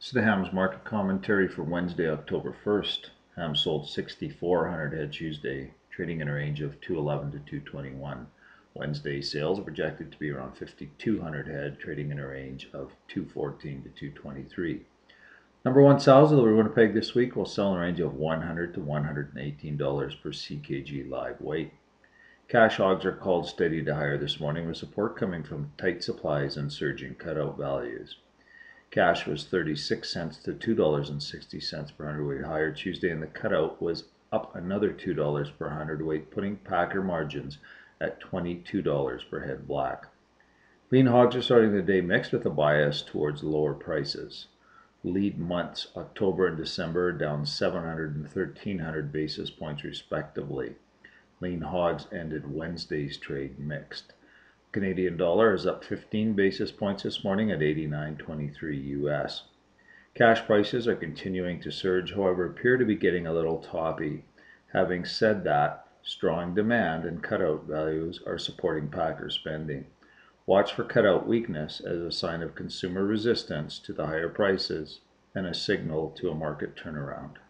This is the Hams market commentary for Wednesday, October 1st. Hams sold 6,400 head Tuesday, trading in a range of 211 to 221. Wednesday sales are projected to be around 5,200 head, trading in a range of 214 to 223. Number one sows of the Winnipeg this week will sell in a range of $100 to $118 per CKG live weight. Cash hogs are called steady to higher this morning, with support coming from tight supplies and surging cutout values. Cash was 36 cents to $2.60 per hundredweight higher Tuesday, and the cutout was up another $2 per hundredweight, putting packer margins at $22 per head black. Lean hogs are starting the day mixed with a bias towards lower prices. Lead months October and December are down 700 and 1,300 basis points respectively. Lean hogs ended Wednesday's trade mixed. Canadian dollar is up 15 basis points this morning at 89.23 US. Cash prices are continuing to surge, however, appear to be getting a little toppy. Having said that, strong demand and cutout values are supporting packer spending. Watch for cutout weakness as a sign of consumer resistance to the higher prices and a signal to a market turnaround.